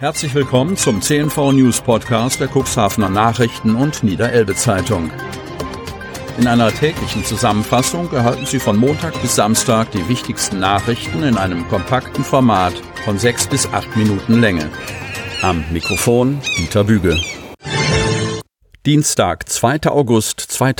Herzlich willkommen zum CNV News Podcast der Cuxhavener Nachrichten und Niederelbe Zeitung. In einer täglichen Zusammenfassung erhalten Sie von Montag bis Samstag die wichtigsten Nachrichten in einem kompakten Format von 6 bis 8 Minuten Länge. Am Mikrofon Dieter Büge. Dienstag, 2. August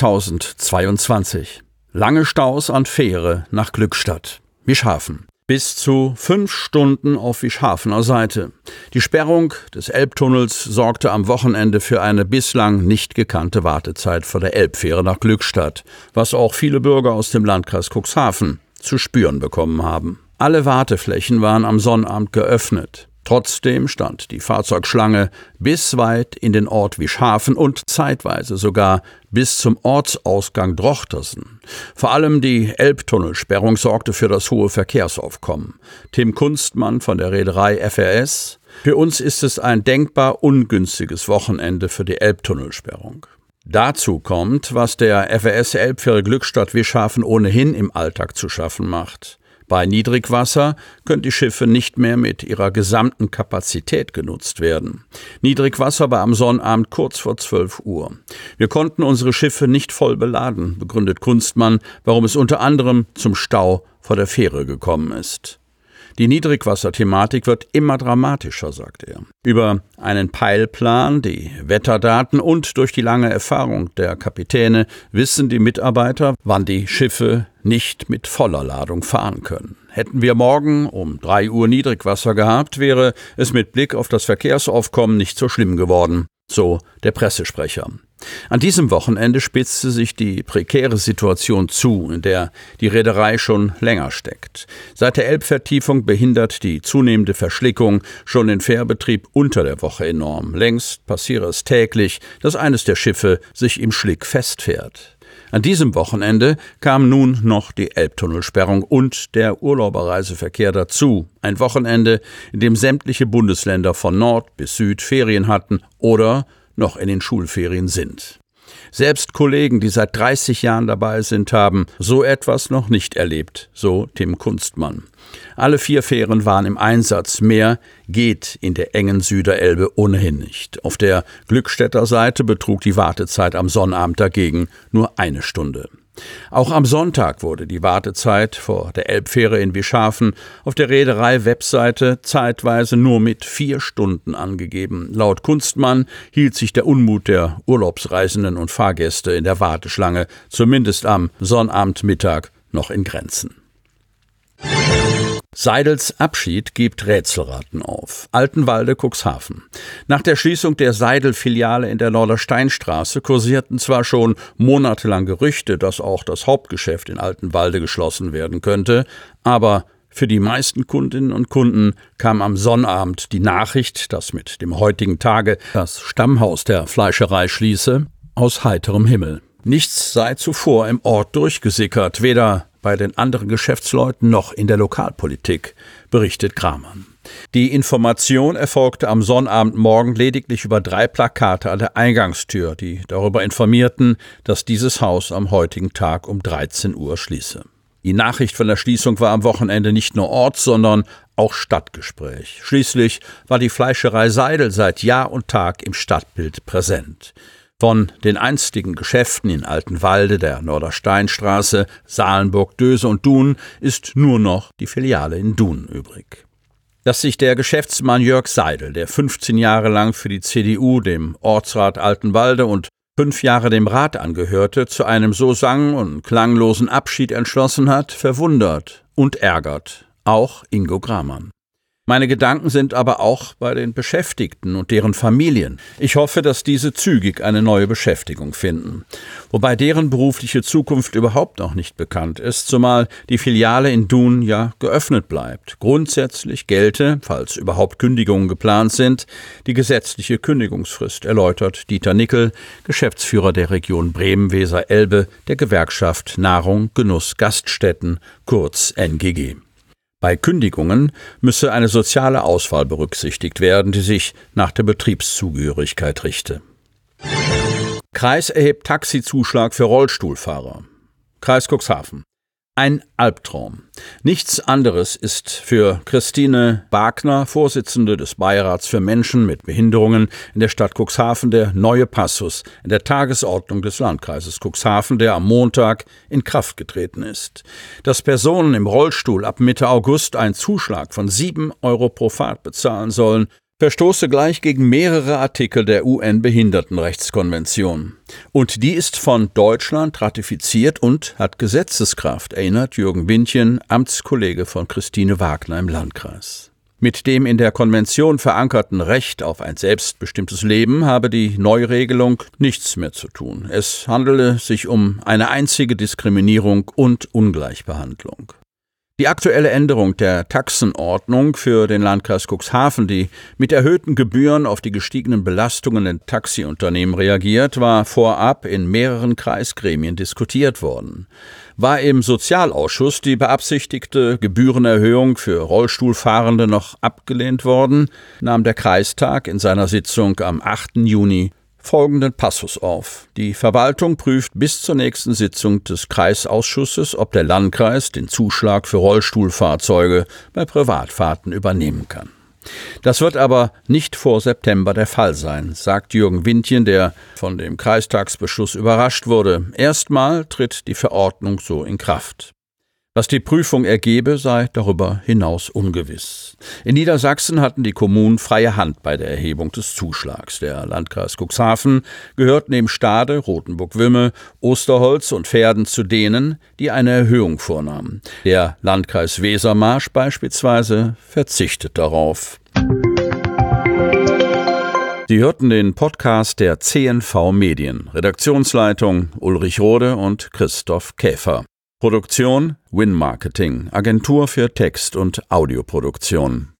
2022. Lange Staus an Fähre nach Glückstadt. Wischhafen. Bis zu 5 Stunden auf Wischhafener Seite. Die Sperrung des Elbtunnels sorgte am Wochenende für eine bislang nicht gekannte Wartezeit vor der Elbfähre nach Glückstadt, was auch viele Bürger aus dem Landkreis Cuxhaven zu spüren bekommen haben. Alle Warteflächen waren am Sonnabend geöffnet. Trotzdem stand die Fahrzeugschlange bis weit in den Ort Wischhafen und zeitweise sogar bis zum Ortsausgang Drochtersen. Vor allem die Elbtunnelsperrung sorgte für das hohe Verkehrsaufkommen. Tim Kunstmann von der Reederei FRS: Für uns ist es ein denkbar ungünstiges Wochenende für die Elbtunnelsperrung. Dazu kommt, was der FRS Elbfähre Glückstadt-Wischhafen ohnehin im Alltag zu schaffen macht. Bei Niedrigwasser können die Schiffe nicht mehr mit ihrer gesamten Kapazität genutzt werden. Niedrigwasser war am Sonnabend kurz vor 12 Uhr. Wir konnten unsere Schiffe nicht voll beladen, begründet Kunstmann, warum es unter anderem zum Stau vor der Fähre gekommen ist. Die Niedrigwasserthematik wird immer dramatischer, sagt er. Über einen Peilplan, die Wetterdaten und durch die lange Erfahrung der Kapitäne wissen die Mitarbeiter, wann die Schiffe nicht mit voller Ladung fahren können. Hätten wir morgen um 3 Uhr Niedrigwasser gehabt, wäre es mit Blick auf das Verkehrsaufkommen nicht so schlimm geworden, so der Pressesprecher. An diesem Wochenende spitzte sich die prekäre Situation zu, in der die Reederei schon länger steckt. Seit der Elbvertiefung behindert die zunehmende Verschlickung schon den Fährbetrieb unter der Woche enorm. Längst passiere es täglich, dass eines der Schiffe sich im Schlick festfährt. An diesem Wochenende kam nun noch die Elbtunnelsperrung und der Urlauberreiseverkehr dazu. Ein Wochenende, in dem sämtliche Bundesländer von Nord bis Süd Ferien hatten oder noch in den Schulferien sind. Selbst Kollegen, die seit 30 Jahren dabei sind, haben so etwas noch nicht erlebt, so Tim Kunstmann. Alle 4 Fähren waren im Einsatz. Mehr geht in der engen Süderelbe ohnehin nicht. Auf der Glückstädter Seite betrug die Wartezeit am Sonnabend dagegen nur 1 Stunde. Auch am Sonntag wurde die Wartezeit vor der Elbfähre in Wischhafen auf der Reederei-Webseite zeitweise nur mit 4 Stunden angegeben. Laut Kunstmann hielt sich der Unmut der Urlaubsreisenden und Fahrgäste in der Warteschlange zumindest am Sonnabendmittag noch in Grenzen. Seidels Abschied gibt Rätselraten auf. Altenwalde, Cuxhaven. Nach der Schließung der Seidel-Filiale in der Nordersteinstraße kursierten zwar schon monatelang Gerüchte, dass auch das Hauptgeschäft in Altenwalde geschlossen werden könnte, aber für die meisten Kundinnen und Kunden kam am Sonnabend die Nachricht, dass mit dem heutigen Tage das Stammhaus der Fleischerei schließe, aus heiterem Himmel. Nichts sei zuvor im Ort durchgesickert, weder bei den anderen Geschäftsleuten noch in der Lokalpolitik, berichtet Kramann. Die Information erfolgte am Sonnabendmorgen lediglich über 3 Plakate an der Eingangstür, die darüber informierten, dass dieses Haus am heutigen Tag um 13 Uhr schließe. Die Nachricht von der Schließung war am Wochenende nicht nur Orts-, sondern auch Stadtgespräch. Schließlich war die Fleischerei Seidel seit Jahr und Tag im Stadtbild präsent. Von den einstigen Geschäften in Altenwalde, der Nordersteinstraße, Salenburg, Döse und Dun ist nur noch die Filiale in Dun übrig. Dass sich der Geschäftsmann Jörg Seidel, der 15 Jahre lang für die CDU, dem Ortsrat Altenwalde und 5 Jahre dem Rat angehörte, zu einem so sang- und klanglosen Abschied entschlossen hat, verwundert und ärgert auch Ingo Gramann. Meine Gedanken sind aber auch bei den Beschäftigten und deren Familien. Ich hoffe, dass diese zügig eine neue Beschäftigung finden. Wobei deren berufliche Zukunft überhaupt noch nicht bekannt ist, zumal die Filiale in Dun ja geöffnet bleibt. Grundsätzlich gelte, falls überhaupt Kündigungen geplant sind, die gesetzliche Kündigungsfrist, erläutert Dieter Nickel, Geschäftsführer der Region Bremen-Weser-Elbe der Gewerkschaft Nahrung, Genuss, Gaststätten, kurz NGG. Bei Kündigungen müsse eine soziale Auswahl berücksichtigt werden, die sich nach der Betriebszugehörigkeit richte. Kreis erhebt Taxizuschlag für Rollstuhlfahrer. Kreis Cuxhaven. Ein Albtraum. Nichts anderes ist für Christine Wagner, Vorsitzende des Beirats für Menschen mit Behinderungen in der Stadt Cuxhaven, der neue Passus in der Tagesordnung des Landkreises Cuxhaven, der am Montag in Kraft getreten ist. Dass Personen im Rollstuhl ab Mitte August einen Zuschlag von 7 € pro Fahrt bezahlen sollen, verstoße gleich gegen mehrere Artikel der UN-Behindertenrechtskonvention. Und die ist von Deutschland ratifiziert und hat Gesetzeskraft, erinnert Jürgen Windchen, Amtskollege von Christine Wagner im Landkreis. Mit dem in der Konvention verankerten Recht auf ein selbstbestimmtes Leben habe die Neuregelung nichts mehr zu tun. Es handele sich um eine einzige Diskriminierung und Ungleichbehandlung. Die aktuelle Änderung der Taxenordnung für den Landkreis Cuxhaven, die mit erhöhten Gebühren auf die gestiegenen Belastungen in Taxiunternehmen reagiert, war vorab in mehreren Kreisgremien diskutiert worden. War im Sozialausschuss die beabsichtigte Gebührenerhöhung für Rollstuhlfahrende noch abgelehnt worden, nahm der Kreistag in seiner Sitzung am 8. Juni folgenden Passus auf. Die Verwaltung prüft bis zur nächsten Sitzung des Kreisausschusses, ob der Landkreis den Zuschlag für Rollstuhlfahrzeuge bei Privatfahrten übernehmen kann. Das wird aber nicht vor September der Fall sein, sagt Jürgen Windchen, der von dem Kreistagsbeschluss überrascht wurde. Erstmal tritt die Verordnung so in Kraft. Was die Prüfung ergebe, sei darüber hinaus ungewiss. In Niedersachsen hatten die Kommunen freie Hand bei der Erhebung des Zuschlags. Der Landkreis Cuxhaven gehört neben Stade, Rothenburg-Wümme, Osterholz und Verden zu denen, die eine Erhöhung vornahmen. Der Landkreis Wesermarsch beispielsweise verzichtet darauf. Sie hörten den Podcast der CNV Medien. Redaktionsleitung Ulrich Rode und Christoph Käfer. Produktion Win Marketing, Agentur für Text- und Audioproduktion.